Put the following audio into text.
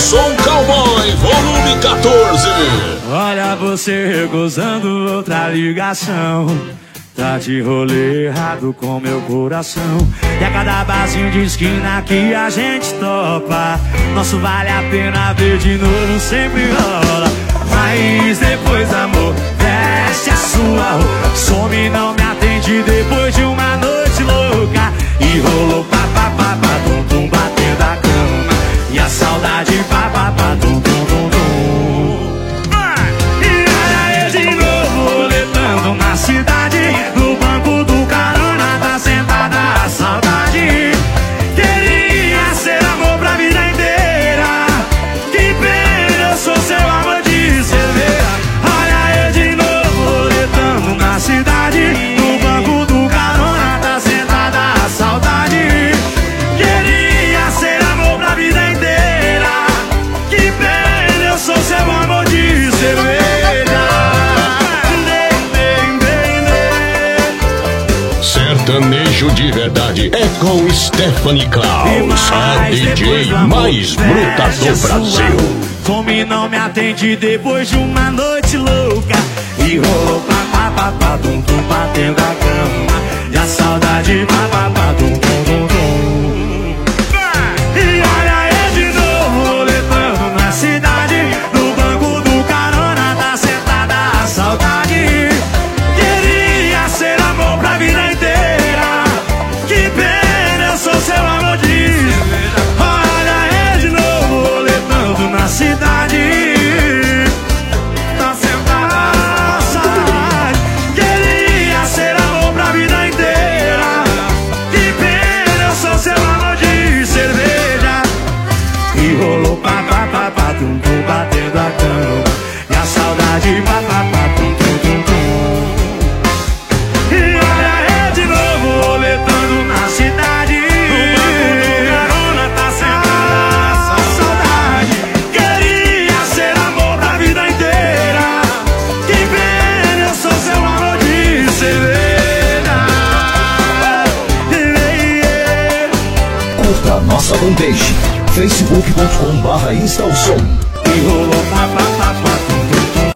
Som Cowboy, volume 14. Olha você gozando outra ligação. Tá de rolê errado com meu coração. E a cada barzinho de esquina que a gente topa, nosso vale a pena ver de novo, sempre rola. Mas depois, amor, veste a sua roupa, some, não me atende depois de uma noite louca. E rolou papapá, tum tum, batendo a cama. E a saudade papapá, tum tum tum tum. E olha eu de novo roletando na cidade. No banco do carona tá sentada a saudade. Queria ser amor pra vida inteira. Que pena, eu sou seu amor de cerveja. Olha eu de novo roletando na cidade. No banco do carona tá sentada a saudade. Queria ser amor pra vida inteira. Que pena, eu sou seu amor de cerveja. Sertanejo de verdade é com Stephanie Klaus, a DJ mais bruta do Brasil. Fome não me atende depois de uma noite louca. E rolou papapá, tum tum, batendo a cama. E a saudade papapá, tum tum tum tum. E olha eu de novo roletando na cidade. No banco do carona tá sentada a saudade. Queria ser amor pra vida inteira. Que pena, eu sou seu amor de. Olha eu de novo roletando na cidade. Tá sentada a saudade. Queria ser amor pra vida inteira. Que pena, eu sou seu amor de cerveja. E rolou papapá, tum tum, batendo a cama. E a saudade papapá, tum tum tum tum. E olha eu de novo roletando na cidade. No banco do carona tá sentada a saudade. Queria ser amor pra vida inteira. Que pena, eu sou seu amor de cerveja. Curta a nossa fanpage, facebook.com/instalsom. E rolou papapá.